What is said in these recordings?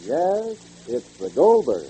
Yes, it's the Goldberg.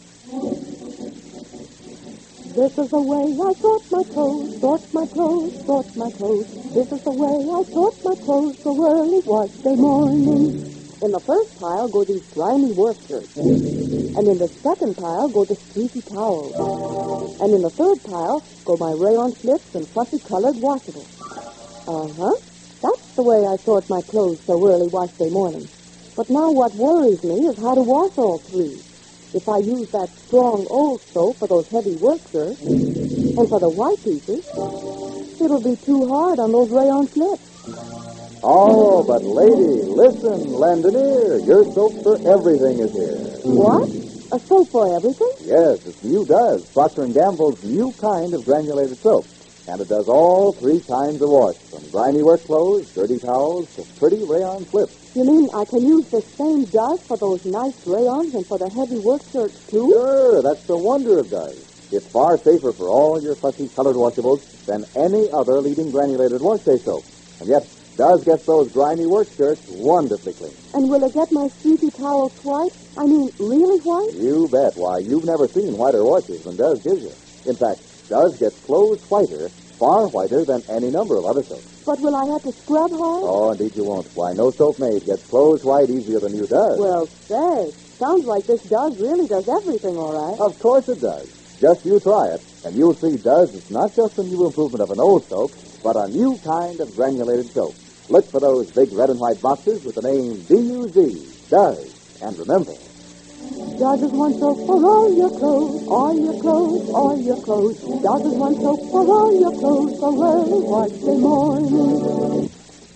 This is the way I sort my clothes, sort my clothes, sort my clothes. This is the way I sort my clothes so early wash day morning. In the first pile go these grimy work shirts. And in the second pile go the streaky towels. And in the third pile go my rayon slips and fussy-colored washables. That's the way I sort my clothes so early wash day morning. But now what worries me is how to wash all three. If I use that strong old soap for those heavy work shirts, and for the white pieces, it'll be too hard on those rayon slips. Oh, but lady, listen, lend an ear. Your soap for everything is here. What? A soap for everything? Yes, it's new Does. Procter & Gamble's new kind of granulated soap. And it does all three kinds of wash, from grimy work clothes, dirty towels, to pretty rayon slips. You mean I can use the same Does for those nice rayons and for the heavy work shirts, too? Sure, that's the wonder of Does. It's far safer for all your fussy-colored washables than any other leading granulated wash-day soap. And yet, Does gets those grimy work shirts wonderfully clean. And will it get my streaky towels white? I mean, really white? You bet. Why, you've never seen whiter washes than Does gives you. In fact, Does gets clothes whiter, far whiter than any number of other soaps. But will I have to scrub hard? Oh, indeed you won't. Why, no soap made gets clothes white easier than you Does. Well, say, sounds like this Does really does everything all right. Of course it does. Just you try it, and you'll see Does is not just a new improvement of an old soap, but a new kind of granulated soap. Look for those big red and white boxes with the name D-U-Z, Does. And remember, Does is one soap for all your clothes, all your clothes, all your clothes. Does is one soap for all your clothes so early wash day morning.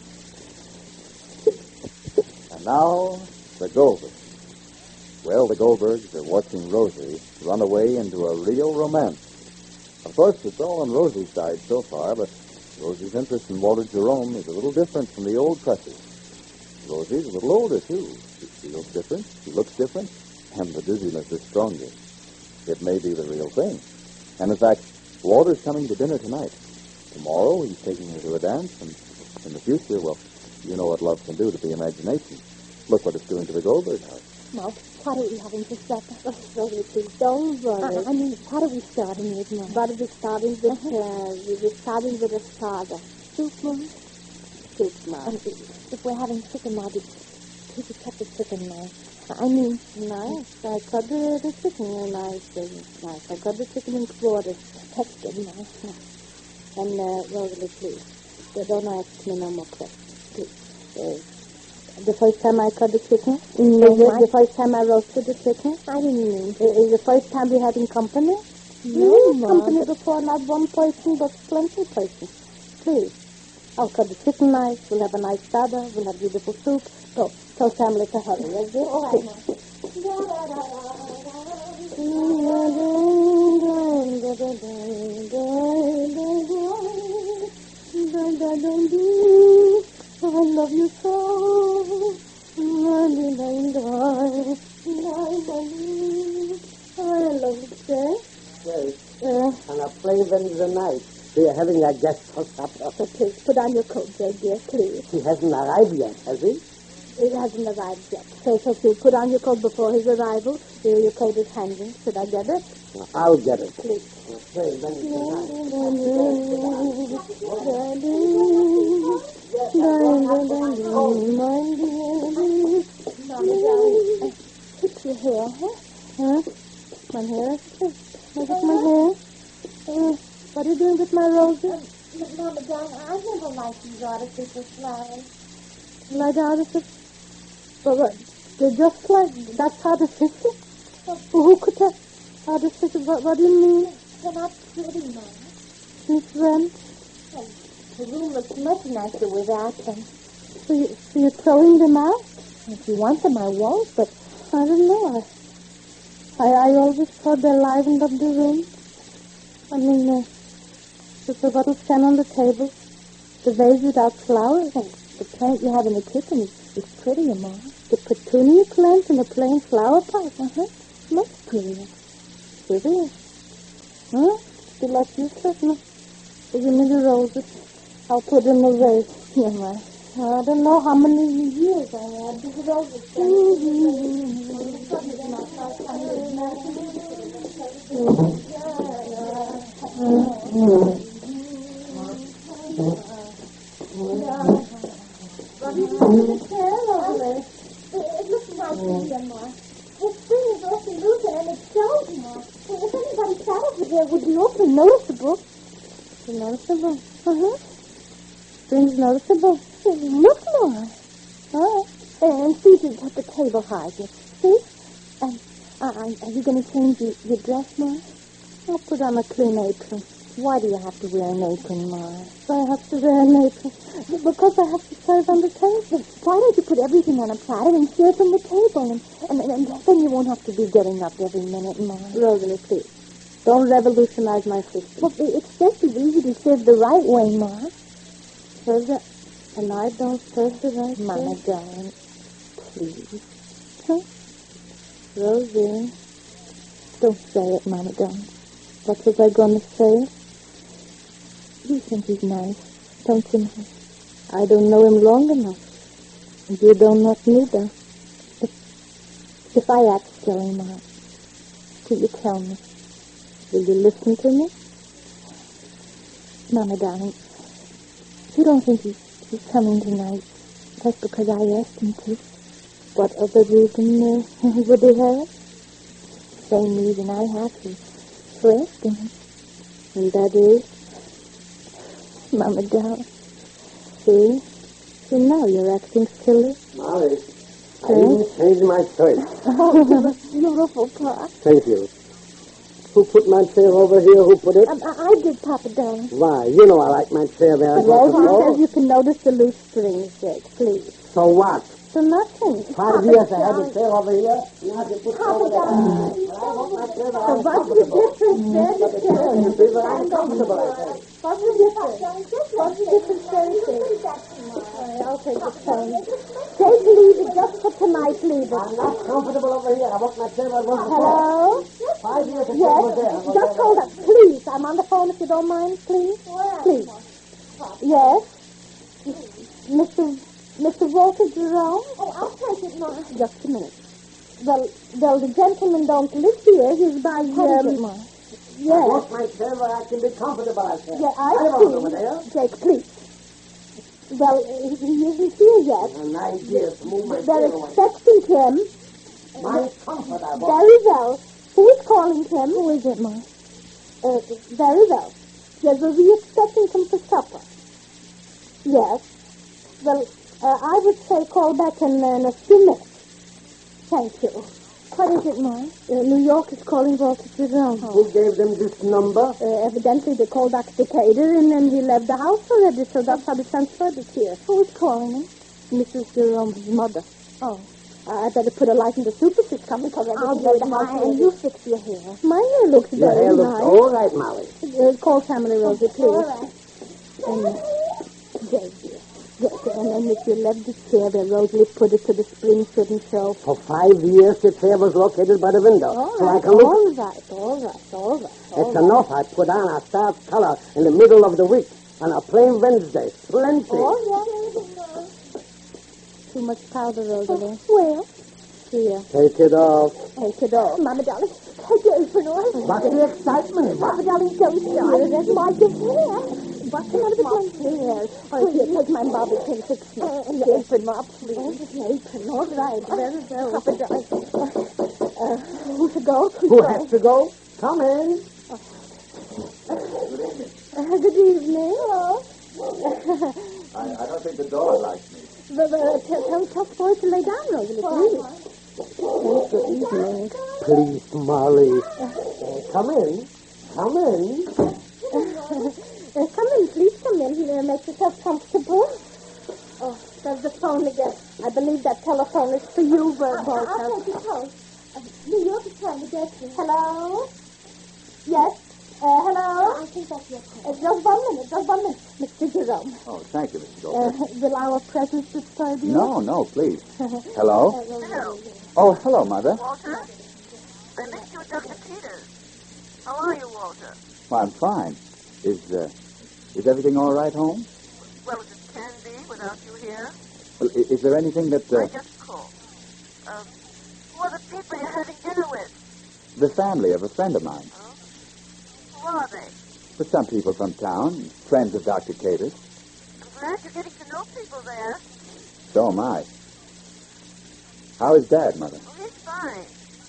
and now, the Goldbergs. Well, the Goldbergs are watching Rosie run away into a real romance. Of course, it's all on Rosie's side so far, but Rosie's interest in Walter Jerome is a little different from the old Presses. Rosie's a little older, too. She feels different, she looks different, and the dizziness is stronger. It may be the real thing. And in fact, Walter's coming to dinner tonight. Tomorrow, he's taking her to a dance, and in the future, well, you know what love can do to the imagination. Look what it's doing to the Goldberg house. Now, what are we having for supper? Oh, Rosie, please, don't worry. I mean, what are we starting with now? What are we starting with? We're starting with a starter. Soup, Mom? Soup, Mom. If we're having chicken now, could you cut the chicken now? I mean, nice. I cut the chicken nice. I cut the chicken in quarters. That's good, nice. And, Rosalie, please, don't ask me no more questions. Please. The first time I cut the chicken? The first time I roasted the chicken? I didn't mean. Is the first time we having company? No, company before, not one person, but plenty of persons. Please. I'll cut the chicken nice. We'll have a nice starter. We'll have beautiful soup. So, tell Sammy to hurry. Is it? All right, I love you so. I love you, sir. Yes. And a pleasant the night. We are having a guest for supper. So please, put on your coat, dear, please. He hasn't arrived yet, has he? It hasn't arrived yet. So please, put on your coat before his arrival. Here, your coat is hanging. Should I get it? I'll get it. Please. Pleasant the Fix your hair, Huh? My hair? Look at my hair. What are you doing with my roses? Mama, darling, I never liked these artificial flowers. Like artificial? But they're just like, that's artificial? Who could tell? Artificial, what do you mean? They're not pretty, Mama. Since when? The room looks much nicer without them. So you're throwing them out? If you want them, I won't, but I don't know. I always thought they livened up the room. I mean, the bottle stand on the table, the vase without flowers, and the plant you have in the kitchen is prettier, Ma. The petunia plant in a plain flower pot, much prettier. Prettier? Huh? You like useless, no? Give me the roses. I'll put them in the vase. here, Ma. I don't know how many years I had. This is over. It looks like the Ma. This spring is awfully loose and it shows, Ma. If anybody sat over there, it would be awfully noticeable. Noticeable? Uh-huh. Spring's noticeable. Look, Ma. All right. And see to at the table hide you. See? And are you going to change your dress, Ma? I'll put on a clean apron. Why do you have to wear an apron, Ma? I have to wear an apron because I have to serve on the table. Why don't you put everything on a platter and share from the table? And then you won't have to be getting up every minute, Ma. Rosalie, please. Don't revolutionize my system. Well, it's just as easy to serve the right way, Ma. Serve the... And I don't serve the right way? Mama, darling, please. Huh? Rosie. Don't say it, Mama, darling. What was I going to say? You think he's nice, don't you, Ma? I don't know him long enough. And you don't know neither. If I act silly, Ma, will you tell me? Will you listen to me? Mama, darling, you don't think he's coming tonight just because I asked him to? What other reason would he have? Same reason I have for asking him. And that is? Mama, darling. See? Now you're acting silly. Molly, I didn't change my choice. Oh, beautiful, Pa. Thank you. Who put my chair over here? Who put it? I did, Papa, darling. Why? You know I like my chair there. Rosie says you can notice the loose strings, Jake, please. So what? So nothing. 5 years I had the chair over here. Now you put it over there. I want my chair there. So what's the difference there? You feel that I'm comfortable, I say. What's the difference? What's the difference there? I'll take the phone. Take leave it just for tonight, leave it. I'm not comfortable over here. I want my chair where I was before. Hello? 5 years the chair Yes, was there. just hold on. Please, I'm on the phone if you don't mind, please. Please. Yes? Mr. Walter Jerome? Oh, I'll take it, Ma. Just a minute. Well, the gentleman don't live here. He's by, I yes. want my chair where I can be comfortable, I say. Yeah, I don't know over there. Jake, please. Well, he isn't here yet. An idea to move my They're chair away. expecting him. My comfort, I want. Very well. Who is calling him? Who is it, Ma? Very well. Yes, we'll be expecting him for supper. Yes. Well, I would say call back in a few minutes. Thank you. What is it, Ma? New York is calling Walter Jerome. Who gave them this number? Evidently, they called Dr. Decatur, and then he left the house already, so that's how they transferred it here. Who is calling him? Mrs. Jerome's mother. Oh. I better put a light in the super she's coming already. I'll do it, Ma, and you fix your hair. My hair looks Your very hair nice. looks all right, Molly. Call Family Rosie, please. All right. And, Daisy. Yes, and then if you left the chair where Rosalie put it so the spring shouldn't show. For 5 years, the chair was located by the window. So I can look. All right. It's enough. I put on a starch color in the middle of the week on a plain Wednesday. Plenty. All right. Too much powder, Rosalie. Well, here. Take it off. Take it off. Mama, darling, take your apron off. What's the excitement? Mama, darling, don't start it. That's like your hair. What's the matter with my hair? Oh, here, take my bobby pin, fix me. Your apron, Ma, please. Apron, all right. Very well. Papa, darling. Who to go? Who has to go? Come in. Good evening. Hello. I don't think the dog likes me. Tell Boy to lay down, Rosalie, please. Good evening. Please, Molly. Come in. Come in. Come in, please come in. Make yourself comfortable. Oh, there's the phone again. I believe that telephone is for you, Walter. I'll take your phone. New York is trying to get you. Hello? Yes? Hello? I think that's your call. Just 1 minute. Mr. Jerome. Oh, thank you, Mr. Goldberg. Will our presence disturb you? No, please. Hello? Hello. Oh, hello, Mother. Walter? I missed you at Dr. Peters. How are you, Walter? Well, I'm fine. Is everything all right home? Well as it can be without you here. dear. Well, is there anything that... I just called. Who are the people you're having dinner with? The family of a friend of mine. Oh? Who are they? But some people from town, friends of Dr. Cater's. I'm glad you're getting to know people there. So am I. How is Dad, Mother? Oh, he's fine.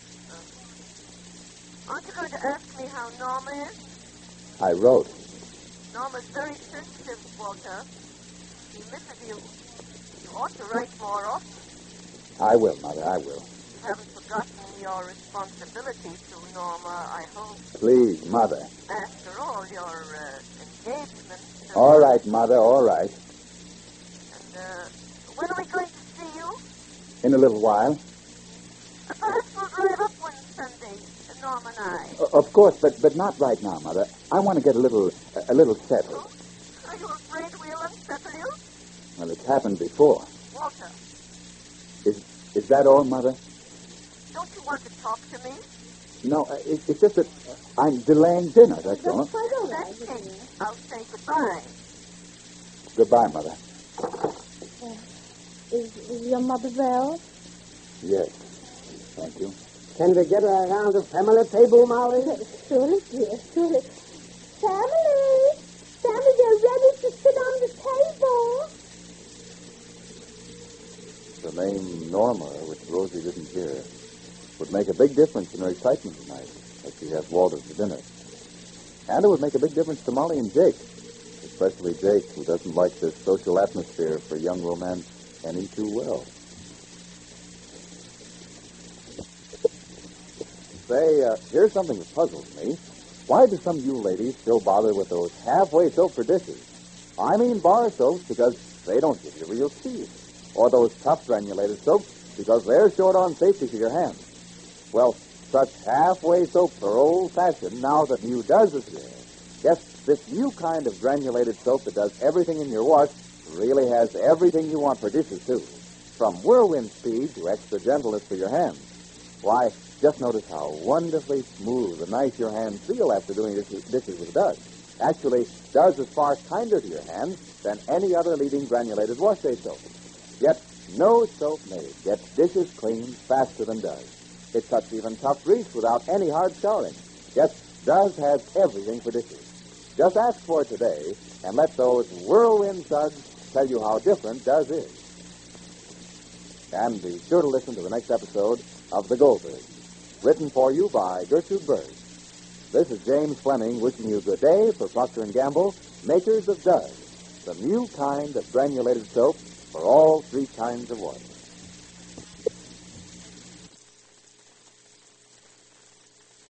Aren't you going to ask me how Norma is? I wrote. Norma's very sensitive, Walter. She misses you. You ought to write more often. I will, Mother, I will. You haven't forgotten your responsibility to Norma, I hope. Please, Mother. After all, your engagement... All right, Mother, all right. And, when are we going to see you? In a little while. Perhaps we'll drive up one Sunday, Norma and I. Of course, but not right now, Mother. I want to get a little settled. Oh? Are you afraid we'll unsettle you? Well, it's happened before. Walter, Is that all, Mother? don't you want to talk to me? No, it's just that I'm delaying dinner, that's all. Quite all In right. that case, I'll say goodbye. Goodbye, Mother. Is your mother well? Yes. Thank you. Can we get around the family table, Molly? Surely, dear, surely. Family! Family, they're ready to sit on the table. The name Norma, which Rosie didn't hear, would make a big difference in her excitement tonight as she has Walter for dinner. And it would make a big difference to Molly and Jake, especially Jake, who doesn't like this social atmosphere for young romance any too well. Say, here's something that puzzles me. Why do some of you ladies still bother with those halfway soap for dishes? I mean bar soaps because they don't give you real speed. Or those tough granulated soaps because they're short on safety for your hands. Well, such halfway soaps are old-fashioned now that new does is here. Yes, this new kind of granulated soap that does everything in your wash really has everything you want for dishes, too. From whirlwind speed to extra gentleness for your hands. Why, just notice how wonderfully smooth and nice your hands feel after doing dishes with Duz. Actually, Duz is far kinder to your hands than any other leading granulated wash-day soap. Yet, no soap made gets dishes clean faster than Duz. It cuts even tough grease without any hard scouring. Yes, Duz has everything for dishes. Just ask for it today and let those whirlwind suds tell you how different Duz is. And be sure to listen to the next episode of The Goldbergs, written for you by Gertrude Berg. This is James Fleming wishing you good day for Procter & Gamble, makers of Duz, the new kind of granulated soap for all three kinds of wash.